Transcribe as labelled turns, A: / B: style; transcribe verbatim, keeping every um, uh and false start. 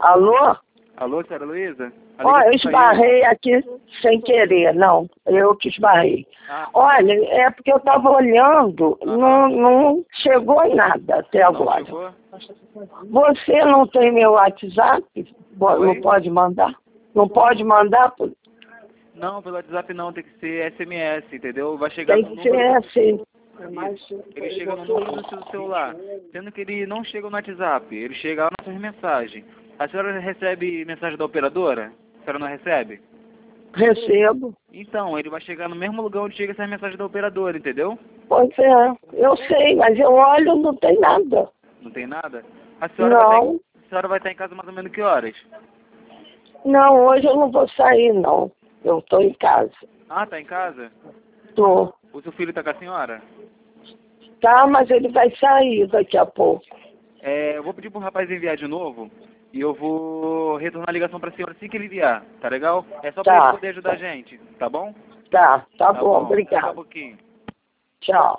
A: Alô?
B: Alô, senhora Luísa?
A: Ó, eu esbarrei aqui sem querer, não. Eu que esbarrei.
B: Ah.
A: Olha, é porque eu estava olhando,
B: Ah.
A: não, não chegou nada até
B: Não
A: agora.
B: chegou?
A: Você não tem meu WhatsApp? Bo-
B: Oi?
A: Não pode mandar? Não pode mandar? por-
B: Não, pelo WhatsApp não, tem que ser S M S, entendeu? Vai chegar
A: Tem
B: no
A: que ser
B: número...
A: assim.
B: Isso. Ele chega no número do seu celular, sendo que ele não chega no WhatsApp, ele chega lá nas suas mensagens. A senhora recebe mensagem da operadora? A senhora não recebe?
A: Recebo.
B: Então, ele vai chegar no mesmo lugar onde chega essa mensagem da operadora, entendeu?
A: Pois é, eu sei, mas eu olho, não tem nada.
B: Não tem nada? A senhora, vai
A: Não,
B: estar, a senhora vai estar em casa mais ou menos que horas?
A: não, hoje eu não vou sair, não. Eu estou em casa.
B: Ah, tá em casa?
A: Tô.
B: O seu filho tá com a senhora?
A: Tá, mas ele vai sair daqui a pouco.
B: É, eu vou pedir pro rapaz enviar de novo e eu vou retornar a ligação pra senhora assim que ele enviar, tá legal? É só pra
A: Tá.
B: ele poder ajudar a gente, tá bom?
A: Tá, tá,
B: Tá
A: bom,
B: bom, daqui a
A: obrigado.
B: pouquinho.
A: Tchau.